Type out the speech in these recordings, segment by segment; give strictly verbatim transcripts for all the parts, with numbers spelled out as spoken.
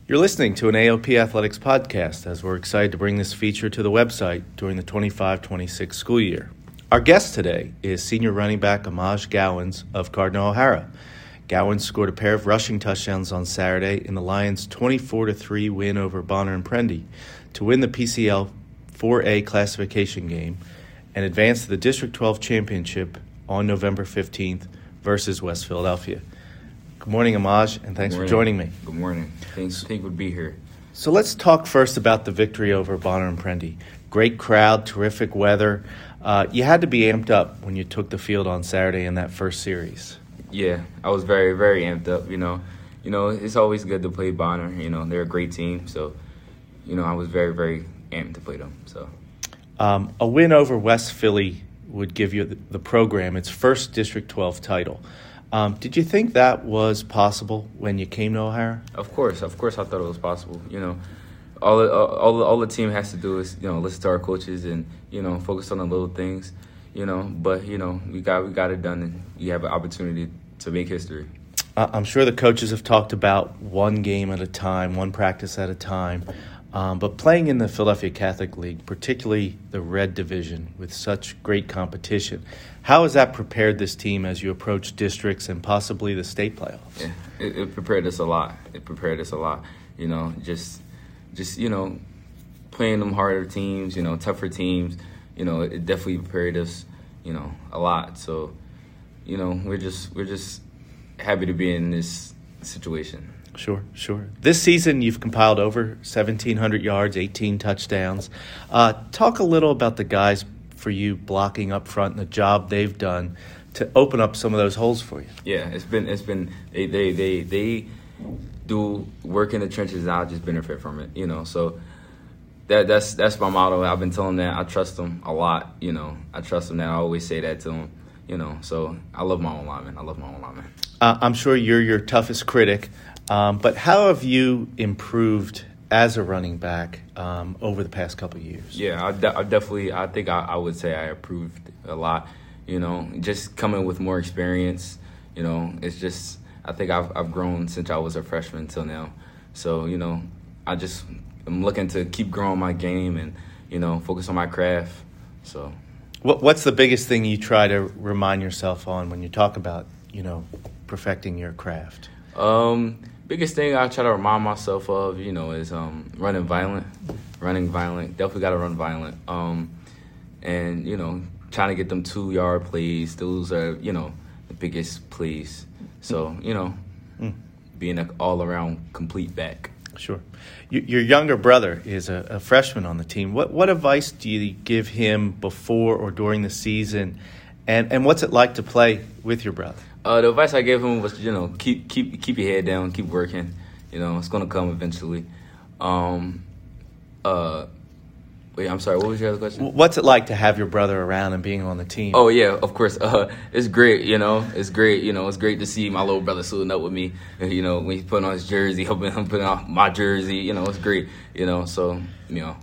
You're listening to an A O P Athletics podcast as we're excited to bring this feature to the website during the twenty-five twenty-six school year. Our guest today is senior running back Amaj Gowans of Cardinal O'Hara. Gowans scored a pair of rushing touchdowns on Saturday in the Lions' twenty-four to three win over Bonner and Prendy to win the P C L four A classification game and advance to the District twelve championship on November fifteenth versus West Philadelphia. Good morning, Amaj, and thanks for joining me. Good morning. Thanks. Think would be here. So let's talk first about the victory over Bonner and Prendy. Great crowd, terrific weather. Uh, you had to be amped up when you took the field on Saturday in that first series. Yeah, I was very, very amped up. You know, you know, it's always good to play Bonner. You know, they're a great team, so you know, I was very, very amped to play them. So, um, a win over West Philly would give you the, the program its first District twelve title. Um, did you think that was possible when you came to O'Hara? Of course, of course, I thought it was possible. You know, all the, all all the team has to do is you know listen to our coaches and you know focus on the little things. You know, but you know we got we got it done, and you have an opportunity to make history. Uh, I'm sure the coaches have talked about one game at a time, one practice at a time. Um, but playing in the Philadelphia Catholic League, particularly the Red Division, with such great competition, how has that prepared this team as you approach districts and possibly the state playoffs? Yeah, it, it prepared us a lot. It prepared us a lot. You know, just, just you know, playing them harder teams, you know, tougher teams. You know, it definitely prepared us, you know, a lot. So, you know, we're just we're just happy to be in this situation. Sure, sure. This season, you've compiled over seventeen hundred yards, eighteen touchdowns. Uh, talk a little about the guys for you blocking up front and the job they've done to open up some of those holes for you. Yeah, it's been it's been they they they, they do work in the trenches, and I just benefit from it. You know, so that that's that's my motto. I've been telling them that I trust them a lot. You know, I trust them. That I always say that to them. You know, so I love my own lineman. I love my own lineman. Uh, I'm sure you're your toughest critic. Um, but how have you improved as a running back um, over the past couple of years? Yeah, I, de- I definitely, I think I, I would say I improved a lot. You know, just coming with more experience. You know, it's just, I think I've I've grown since I was a freshman till now. So, you know, I just, I'm looking to keep growing my game and, you know, focus on my craft. So, what What's the biggest thing you try to remind yourself on when you talk about, you know, perfecting your craft? Um. Biggest thing I try to remind myself of, you know, is um, running violent, running violent. Definitely got to run violent. Um, and, you know, trying to get them two-yard plays. Those are, you know, the biggest plays. So, you know, mm. being an all-around complete back. Sure. Your younger brother is a, a freshman on the team. What what advice do you give him before or during the season? And and what's it like to play with your brother? Uh, the advice I gave him was, you know, keep keep keep your head down, keep working. You know, it's gonna come eventually. Um, uh, wait, I'm sorry. What was your other question? What's it like to have your brother around and being on the team? Oh yeah, of course. Uh, it's great. You know, it's great. You know, it's great to see my little brother suiting up with me. You know, when he's putting on his jersey, helping him put on my jersey. You know, it's great. You know, so you know.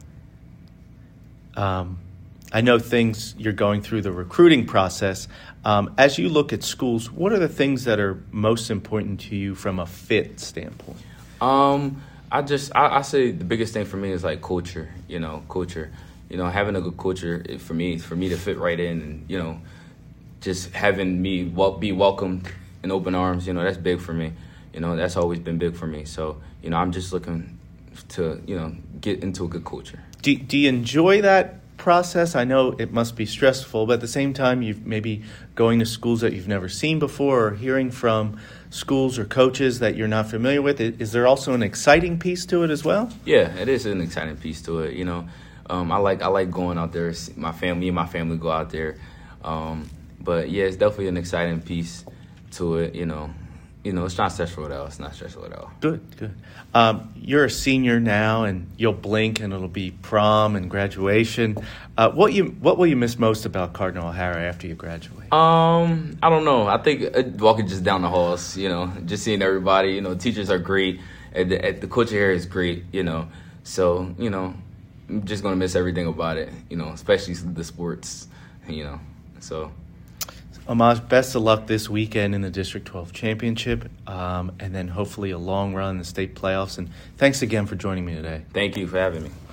Um. I know things you're going through the recruiting process. Um, as you look at schools, what are the things that are most important to you from a fit standpoint? Um, I just I, I say the biggest thing for me is like culture. You know, culture. You know, having a good culture for me, for me to fit right in, and you know, just having me wel- be welcomed in open arms. You know, that's big for me. You know, that's always been big for me. So you know, I'm just looking to you know get into a good culture. Do Do you enjoy that process? I know it must be stressful, but at the same time, you've maybe going to schools that you've never seen before or hearing from schools or coaches that you're not familiar with. Is there also an exciting piece to it as well? Yeah, it is an exciting piece to it. You know, um, I like I like going out there. My family and my family go out there. Um, but yeah, it's definitely an exciting piece to it. You know, you know, it's not stressful at all. It's not stressful at all. Good, good. Um, you're a senior now, and you'll blink, and it'll be prom and graduation. Uh, what you what will you miss most about Cardinal O'Hara after you graduate? Um, I don't know. I think uh, walking just down the halls, you know, just seeing everybody. You know, teachers are great. At the, at the culture here is great. You know, so you know, I'm just gonna miss everything about it. You know, especially the sports. You know, so. Amaj, best of luck this weekend in the District twelve Championship, um, and then hopefully a long run in the state playoffs. And thanks again for joining me today. Thank you for having me.